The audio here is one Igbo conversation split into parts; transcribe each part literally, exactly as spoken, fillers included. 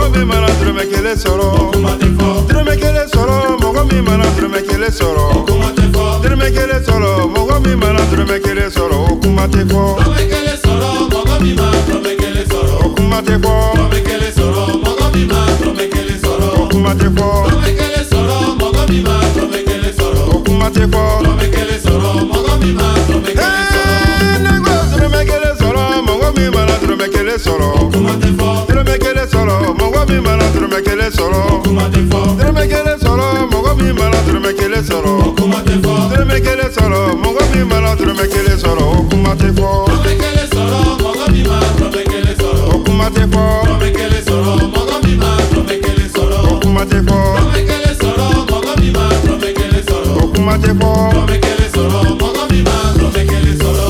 mi mana dɔrɔmɛ kelen sɔrɔ. O kuma tɛ fɔ. Dɔrɔmɛ kelen sɔrɔ mɔgɔ min mana dɔrɔmɛ kelen sɔrɔ. O kuma tɛ fɔ. Dɔrɔmɛ kelen sɔrɔ mɔgɔ min mana dɔrɔmɛ kelen sɔrɔ. O kuma tɛ fɔ. Dɔrɔmɛ kelen sɔrɔ mɔgɔ min ma dɔrɔmɛ kelen sɔrɔ. O kuma tɛ fɔ. Dɔrɔmɛ kelen sɔrɔ mɔgɔ min ma dɔrɔmɛ kelen sɔrɔ. O kuma tɛ fɔ. Dɔrɔmɛ kelen sɔrɔ mɔgɔ min ma dɔrɔmɛ kelen sɔrɔ. O kuma tɛ fɔ. Dɔrɔmɛ kelen sɔrɔ mɔgɔ min ma dɔrɔmɛ kelen sɔrɔ. Ne ko dɔrɔmɛ kelen sɔrɔ mɔgɔ min mana dɔrɔmɛ kelen sɔrɔ. O kuma tɛ fɔ. Dɔrɔmɛ kelen sɔrɔ mɔgɔ min mana dɔrɔmɛ kelen sɔrɔ. O kuma tɛ fɔ. Dɔrɔmɛ kelen sɔrɔ mɔgɔ min mana dɔrɔmɛ kelen sɔrɔ. O kuma tɛ fɔ. Dɔrɔmɛ kelen sɔrɔ mɔgɔ min mana dɔrɔmɛ kelen sɔrɔ. O kuma tɛ fɔ. Dɔrɔmɛ kelen sɔrɔ mɔgɔ min ma dɔrɔmɛ kelen sɔrɔ. O kuma tɛ fɔ. Dɔrɔmɛ kelen sɔrɔ mɔgɔ min ma dɔrɔmɛ kelen sɔrɔ. O kuma tɛ fɔ. Dɔrɔmɛ kelen sɔrɔ mɔgɔ min ma dɔrɔmɛ kelen sɔrɔ. O kuma tɛ fɔ. Dɔrɔmɛ kelen sɔrɔ mɔgɔ min ma dɔrɔmɛ kelen sɔrɔ.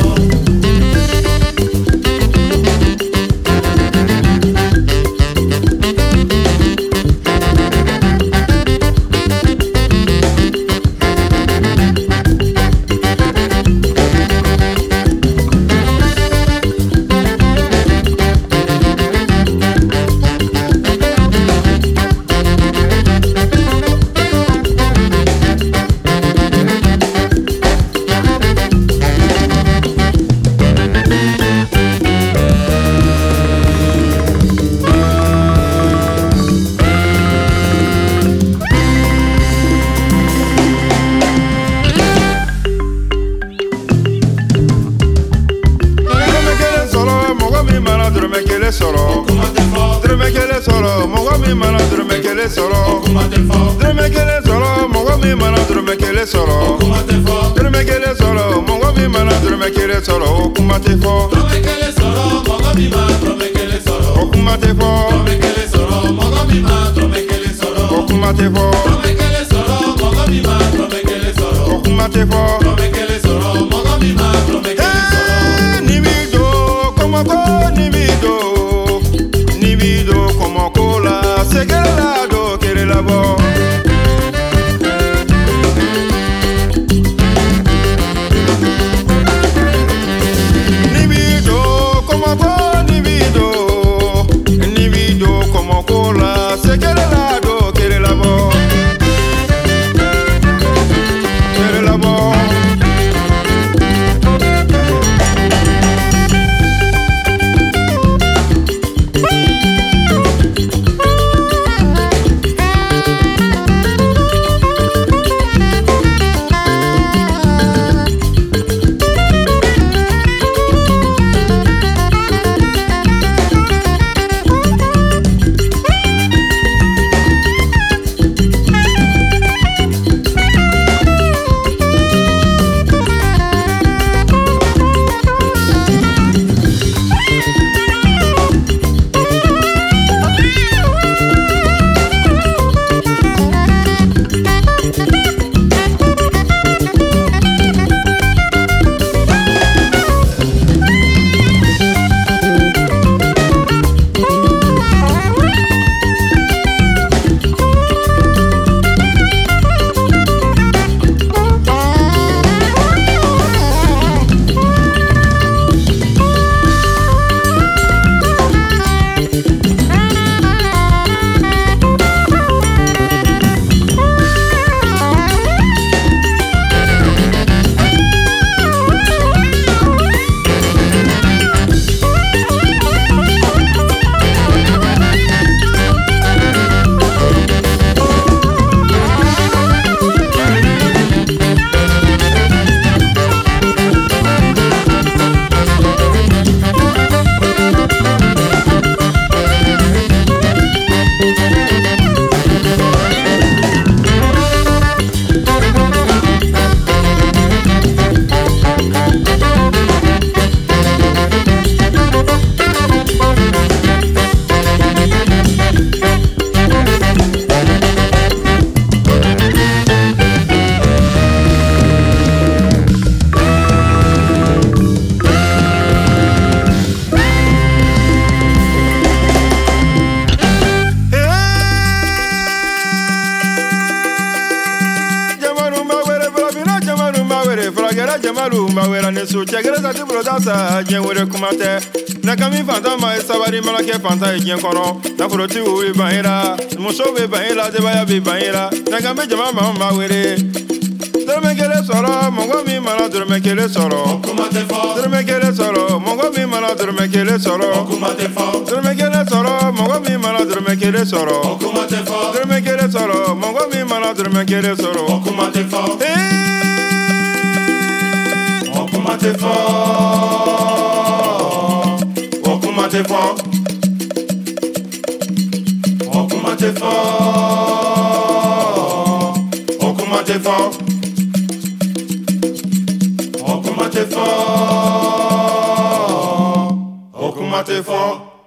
Dɔrɔmɛ kelen sɔrɔ. O kuma tɛ fɔ. Dɔrɔmɛ kelen sɔrɔ mɔgɔ min mana dɔrɔmɛ kelen sɔrɔ. O kuma tɛ fɔ. Dɔrɔmɛ kelen sɔrɔ mɔgɔ min mana dɔrɔmɛ kelen sɔrɔ. O kuma tɛ fɔ. Dɔrɔmɛ kelen sɔrɔ mɔgɔ min mana dɔrɔmɛ kelen sɔrɔ. O kuma tɛ fɔ. Dɔrɔmɛ kelen sɔrɔ mɔgɔ min ma dɔrɔmɛ kelen sɔrɔ. O kuma tɛ fɔ. Dɔrɔmɛ kelen sɔrɔ mɔgɔ min ma dɔrɔmɛ kelen sɔrɔ. O kuma tɛ fɔ. Dɔrɔmɛ kelen sɔrɔ mɔgɔ min ma dɔrɔmɛ kelen sɔrɔ. O kuma tɛ fɔ. Dɔrɔmɛ kelen sɔrɔ mɔgɔ min ma dɔrɔmɛ kelen sɔrɔ. Ee, ni bi don kɔmɔko ni bi don ni bi don kɔmɔko la sɛgɛrɛ la don kere labɔ. Ni bi don kɔmɔko ni bi don ni bi don kɔmɔko la sɛgɛrɛ la don kere labɔ. Kere labɔ. te malu mbawera nesu chegereza tibro dasa jenwere kumate na kami fanta ma sabari malake fanta ejien kono na furoti we banira muso be banira de baya be banira na gambe jama ma mbawere dorme kele soro mongo mi mala dorme kele soro Okumate fo, dorme kele soro mongo mi mala dorme kele soro okumate fo, dorme kele soro mongo mi mala dorme kele soro okumate fo, dorme kele soro mongo mi mala dorme kele soro okumate fo, eh okumate fo, okumate fo, okumate fo, okumate fo, okumate fo, okumate fo.